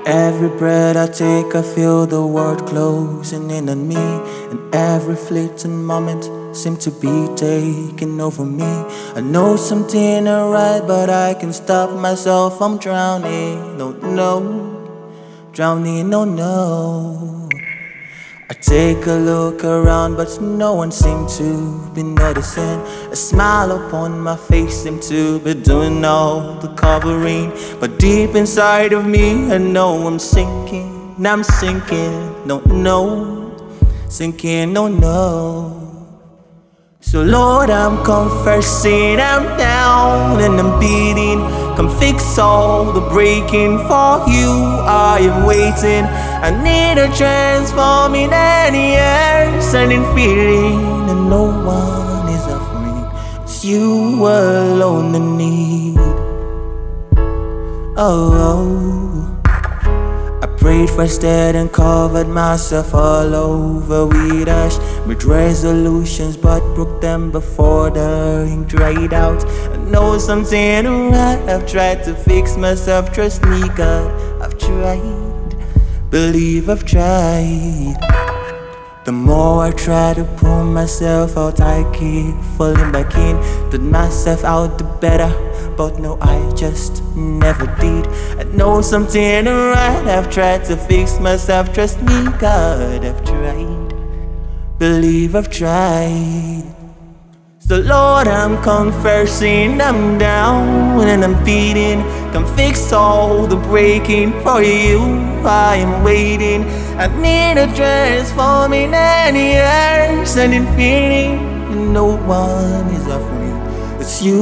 Every breath I take, I feel the world closing in on me, and every fleeting moment seems to be taking over me. I know something ain't right, but I can stop myself from drowning. No, no, drowning, no, no. I take a look around, but no one seems to be noticing. A smile upon my face seems to be doing all the covering. But deep inside of me, I know I'm sinking. I'm sinking, no, no. Sinking, no, no. So Lord, I'm confessing I'm down and I'm beating. Come fix all the breaking for you. I am waiting. I need a transforming years and in feeling, and no one is offering. It's you alone I need. Oh. I prayed, fasted and covered myself all over with ash, with resolutions, but broke them before the ink dried out. I know something right, I've tried to fix myself. Trust me, God, I've tried. Believe I've tried. The more I try to pull myself out, I keep falling back in. Put myself out the better, but no, I just never did. I know something ain't right, I've tried to fix myself. Trust me, God, I've tried. Believe I've tried. So Lord, I'm confessing I'm down and I'm beating. Come fix all the breaking for you. I am waiting. I need a transforming years and in feeling, and no one is offering. It's you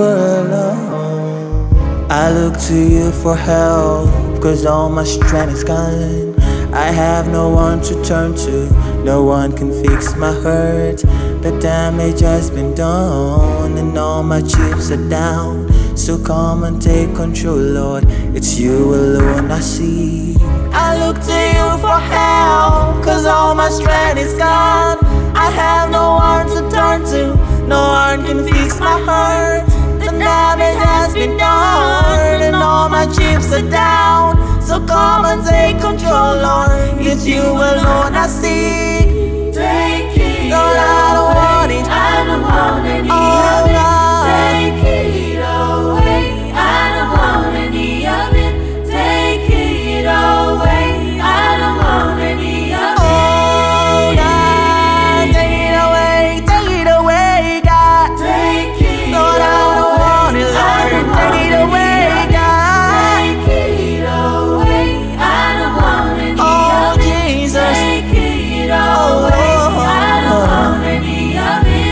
alone. I look to you for help, cause all my strength is gone. I have no one to turn to, no one can fix my hurt. The damage has been done and all my chips are down. So come and take control, Lord, it's you alone I see. I look to you for help, cause all my strength is gone. I have no one to turn to, no one can fix my hurt. The damage has been done and all my chips are down. So come and take control, Lord, it's you alone I see. Take it Lord, I don't want it. I don't want any Oh, of it. Lord. Take it away. I don't want any of it. Take it away. I don't want any of it. Oh, God, take it away, God. Take it Lord, I don't want it, Lord, take it away, God. Take it away. I don't want any Oh, of it. Jesus. Take it Oh, away. Lord. I don't want any of it.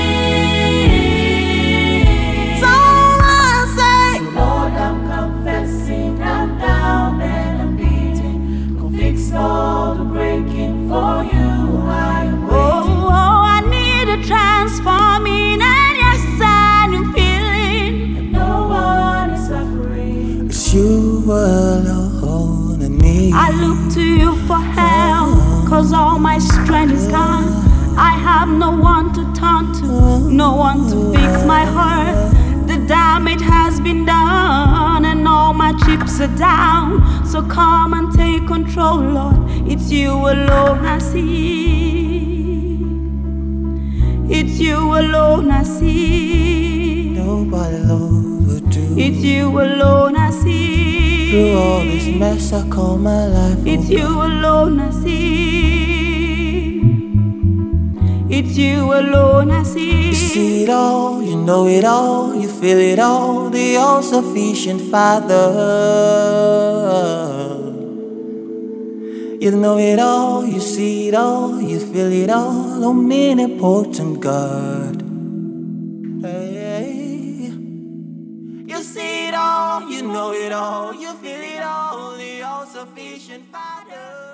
So I say, Lord, I'm confessing I'm down and I'm beating. Come fix all the breaking for you. I am waiting. Oh, I need a transforming and yes, I'm feeling. And no one is suffering. it's you alone I need. I look to you for help, cause all my strength is gone. I have no one to turn to, no one to fix my hurt. The damage has been done and all my chips are down. So come and take control, Lord, it's you alone I see. It's you alone I see. Nobody, Lord, would do. It's you alone I see. Through all this mess I call my life. It's you alone I see. It's you alone I see. You see it all, you know it all, you feel it all, the all-sufficient Father. You know it all, you see it all, you feel it all, omnipotent God. Hey. You see it all, you know it all, you feel it all, the all-sufficient Father.